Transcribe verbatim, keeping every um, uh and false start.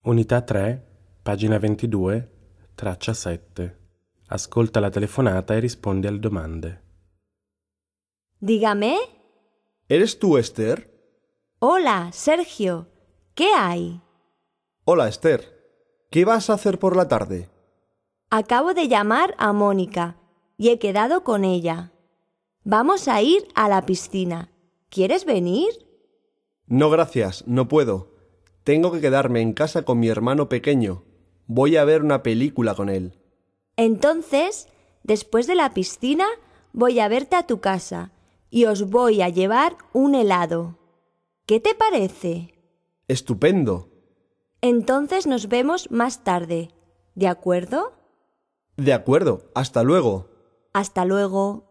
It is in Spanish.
Unità tre, pagina ventidue, traccia sette. Ascolta la telefonata e rispondi alle domande. Dígame. ¿Eres tú, Esther? Hola, Sergio. ¿Qué hay? Hola, Esther. ¿Qué vas a hacer por la tarde? Acabo de llamar a Mónica y he quedado con ella. Vamos a ir a la piscina. ¿Quieres venir? No, gracias, no puedo. Tengo que quedarme en casa con mi hermano pequeño. Voy a ver una película con él. Entonces, después de la piscina, voy a verte a tu casa y os voy a llevar un helado. ¿Qué te parece? Estupendo. Entonces nos vemos más tarde. ¿De acuerdo? De acuerdo, hasta luego. Hasta luego.